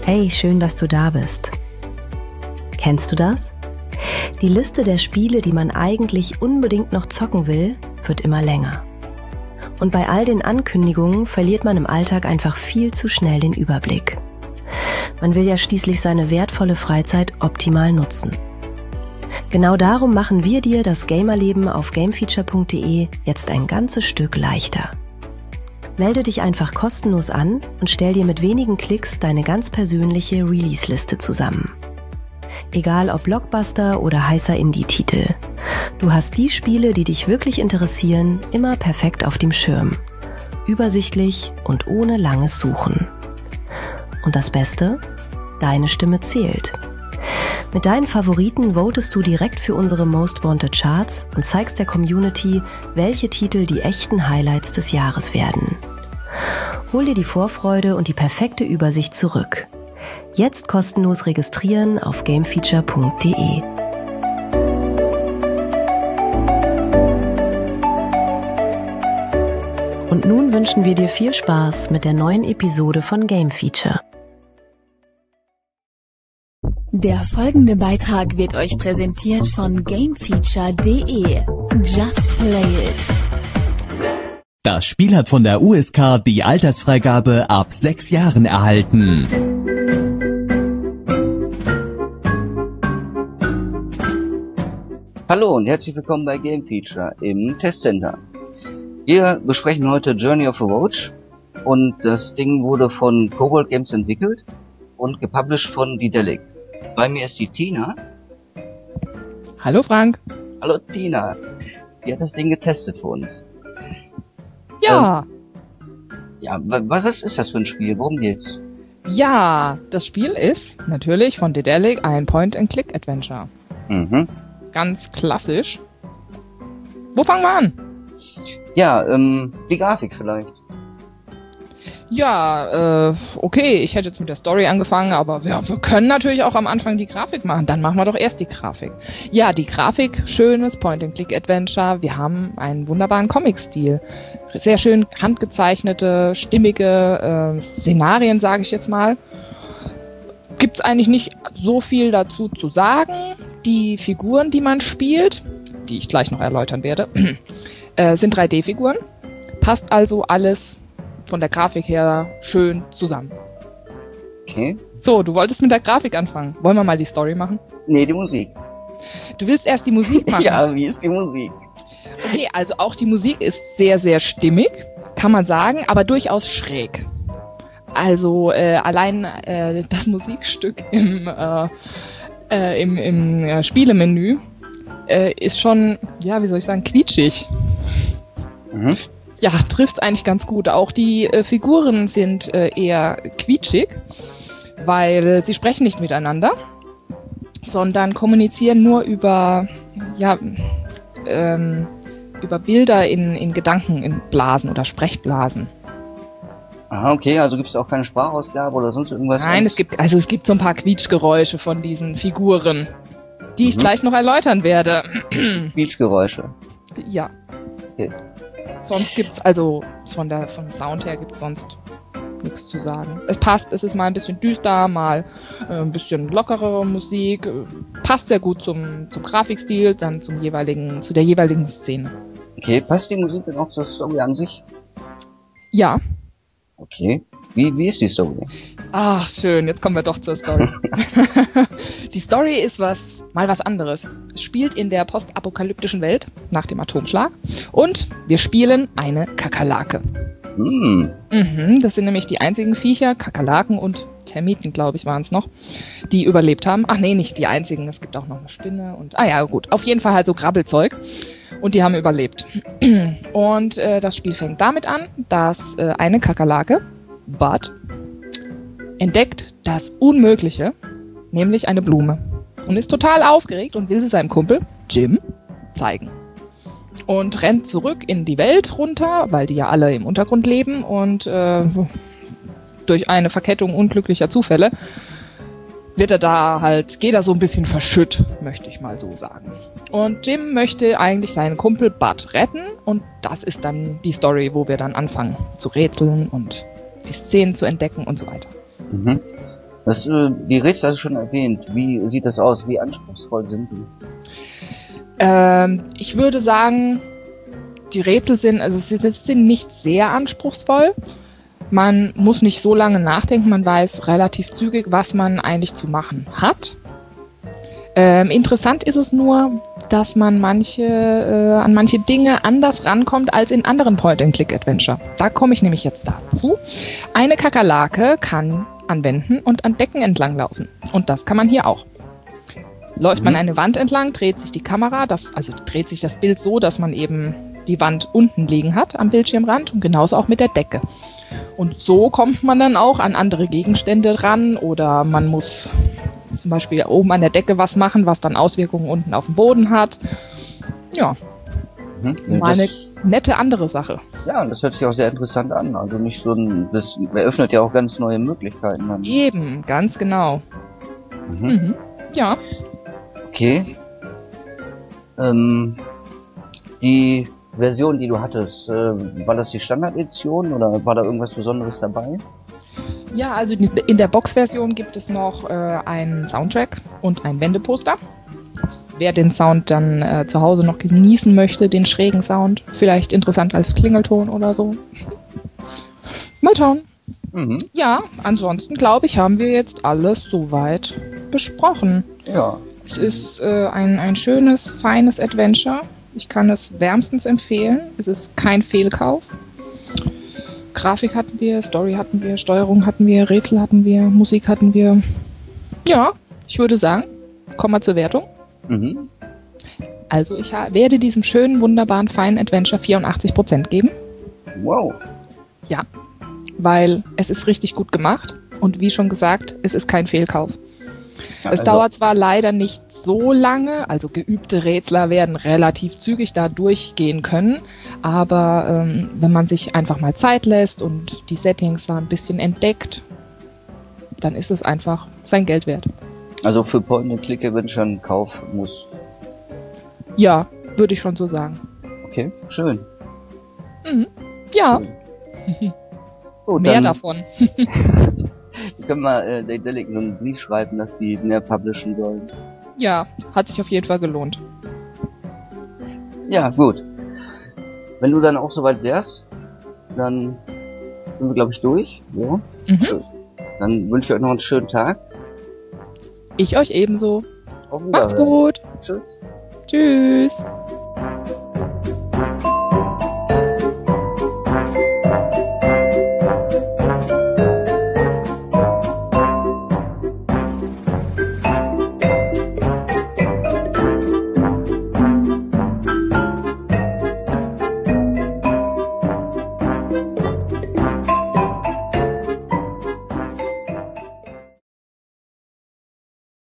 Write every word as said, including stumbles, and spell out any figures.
Hey, schön, dass du da bist. Kennst du das? Die Liste der Spiele, die man eigentlich unbedingt noch zocken will, wird immer länger. Und bei all den Ankündigungen verliert man im Alltag einfach viel zu schnell den Überblick. Man will ja schließlich seine wertvolle Freizeit optimal nutzen. Genau darum machen wir dir das Gamerleben auf gamefeature punkt de jetzt ein ganzes Stück leichter. Melde dich einfach kostenlos an und stell dir mit wenigen Klicks deine ganz persönliche Release-Liste zusammen. Egal ob Blockbuster oder heißer Indie-Titel. Du hast die Spiele, die dich wirklich interessieren, immer perfekt auf dem Schirm. Übersichtlich und ohne langes Suchen. Und das Beste? Deine Stimme zählt. Mit deinen Favoriten votest du direkt für unsere Most Wanted Charts und zeigst der Community, welche Titel die echten Highlights des Jahres werden. Hol dir die Vorfreude und die perfekte Übersicht zurück. Jetzt kostenlos registrieren auf gamefeature punkt de. Und nun wünschen wir dir viel Spaß mit der neuen Episode von Game Feature. Der folgende Beitrag wird euch präsentiert von gamefeature punkt de. Just play it. Das Spiel hat von der U S K die Altersfreigabe ab sechs Jahren erhalten. Hallo und herzlich willkommen bei Game Feature im Testcenter. Wir besprechen heute Journey of a Roach und das Ding wurde von Kobold Games entwickelt und gepublished von Daedalic. Bei mir ist die Tina. Hallo Frank. Hallo Tina. Die hat das Ding getestet für uns. Ja. Ähm, ja, was ist das für ein Spiel? Worum geht's? Ja, das Spiel ist natürlich von Daedalic ein Point-and-Click-Adventure. Mhm. Ganz klassisch. Wo fangen wir an? Ja, ähm, die Grafik vielleicht. Ja, äh, okay, ich hätte jetzt mit der Story angefangen, aber ja, wir können natürlich auch am Anfang die Grafik machen. Dann machen wir doch erst die Grafik. Ja, die Grafik, schönes Point-and-Click-Adventure. Wir haben einen wunderbaren Comic-Stil. Sehr schön handgezeichnete, stimmige äh, Szenarien, sage ich jetzt mal. Gibt's eigentlich nicht so viel dazu zu sagen. Die Figuren, die man spielt, die ich gleich noch erläutern werde, äh, sind drei D-Figuren. Passt also alles von der Grafik her schön zusammen. Okay. So, du wolltest mit der Grafik anfangen. Wollen wir mal die Story machen? Nee, die Musik. Du willst erst die Musik machen? Ja, wie ist die Musik? Okay, also auch die Musik ist sehr, sehr stimmig, kann man sagen, aber durchaus schräg. Also äh, allein äh, das Musikstück im, äh, äh, im, im äh, Spielemenü äh, ist schon, ja, wie soll ich sagen, quietschig. Mhm. Ja, trifft's eigentlich ganz gut. Auch die äh, Figuren sind äh, eher quietschig, weil sie sprechen nicht miteinander, sondern kommunizieren nur über, ja, ähm, über Bilder in, in Gedanken, in Blasen oder Sprechblasen. Aha, okay, also gibt es auch keine Sprachausgabe oder sonst irgendwas? Nein, es gibt, also es gibt so ein paar Quietschgeräusche von diesen Figuren, die mhm. ich gleich noch erläutern werde. Quietschgeräusche? Ja. Okay. Sonst gibt's also von der vom Sound her gibt's sonst nichts zu sagen. Es passt, es ist mal ein bisschen düster, mal äh, ein bisschen lockerere Musik, äh, passt sehr gut zum zum Grafikstil, dann zum jeweiligen zu der jeweiligen Szene. Okay, passt die Musik denn auch zur Story an sich? Ja. Okay. Wie wie ist die Story? Ach, schön, jetzt kommen wir doch zur Story. Die Story ist was mal was anderes. Es spielt in der postapokalyptischen Welt nach dem Atomschlag und wir spielen eine Kakerlake. Hm. Mhm, das sind nämlich die einzigen Viecher, Kakerlaken und Termiten, glaube ich, waren es noch, die überlebt haben. Ach nee, nicht die einzigen, es gibt auch noch eine Spinne und, ah ja, gut, auf jeden Fall halt so Krabbelzeug und die haben überlebt. Und äh, das Spiel fängt damit an, dass äh, eine Kakerlake, Bud, entdeckt das Unmögliche, nämlich eine Blume. Und ist total aufgeregt und will sie seinem Kumpel, Jim, zeigen. Und rennt zurück in die Welt runter, weil die ja alle im Untergrund leben und äh, durch eine Verkettung unglücklicher Zufälle wird er da halt, geht er so ein bisschen verschütt, möchte ich mal so sagen. Und Jim möchte eigentlich seinen Kumpel Bud retten und das ist dann die Story, wo wir dann anfangen zu rätseln und die Szenen zu entdecken und so weiter. Mhm. Das, äh, die Rätsel hast du schon erwähnt. Wie sieht das aus? Wie anspruchsvoll sind die? Ähm, ich würde sagen, die Rätsel sind, also sie sind nicht sehr anspruchsvoll. Man muss nicht so lange nachdenken, man weiß relativ zügig, was man eigentlich zu machen hat. Ähm, interessant ist es nur, dass man manche, äh, an manche Dinge anders rankommt als in anderen Point-and-Click-Adventure. Da komme ich nämlich jetzt dazu. Eine Kakerlake kann anwenden und an Decken entlang laufen. Und das kann man hier auch. Läuft man eine Wand entlang, dreht sich die Kamera, das, also dreht sich das Bild so, dass man eben die Wand unten liegen hat am Bildschirmrand und genauso auch mit der Decke. Und so kommt man dann auch an andere Gegenstände ran oder man muss zum Beispiel oben an der Decke was machen, was dann Auswirkungen unten auf dem Boden hat. Ja, Mhm. mal eine Das, nette andere Sache. ja, das hört sich auch sehr interessant an. Also nicht so ein, das eröffnet ja auch ganz neue Möglichkeiten. Dann. Eben, ganz genau. Mhm. Mhm. Ja, Okay. Ähm, die Version, die du hattest, äh, war das die Standard-Edition oder war da irgendwas Besonderes dabei? ja, also in der Box-Version gibt es noch äh, einen Soundtrack und ein Wendeposter. Wer den Sound dann äh, zu Hause noch genießen möchte, den schrägen Sound, vielleicht interessant als Klingelton oder so. Mal schauen. Mhm. Ja, ansonsten glaube ich, haben wir jetzt alles soweit besprochen. Ja. Es ist äh, ein, ein schönes, feines Adventure. Ich kann es wärmstens empfehlen. Es ist kein Fehlkauf. Grafik hatten wir, Story hatten wir, Steuerung hatten wir, Rätsel hatten wir, Musik hatten wir. Ja, ich würde sagen, kommen wir zur Wertung. Mhm. Also ich ha- werde diesem schönen, wunderbaren, feinen Adventure vierundachtzig Prozent geben. Wow. Ja, weil es ist richtig gut gemacht. Und wie schon gesagt, es ist kein Fehlkauf. Ja, Es also- dauert zwar leider nicht so lange, also geübte Rätsler werden relativ zügig da durchgehen können, aber ähm, wenn man sich einfach mal Zeit lässt und die Settings da ein bisschen entdeckt, dann ist es einfach sein Geld wert. Also für Point-and-Click-Adventure ein Kauf muss. Ja, würde ich schon so sagen. Okay, schön. Mhm. Ja, Schön. Gut, mehr dann davon. können wir äh, der Delic so einen Brief schreiben, dass die mehr publishen sollen. Ja, hat sich auf jeden Fall gelohnt. Ja, gut. Wenn du dann auch soweit wärst, dann sind wir, glaube ich, durch. Ja. Mhm. Schön. Dann wünsche ich euch noch einen schönen Tag. Ich euch ebenso. Auf Macht's Wiederhören. gut. Tschüss. Tschüss.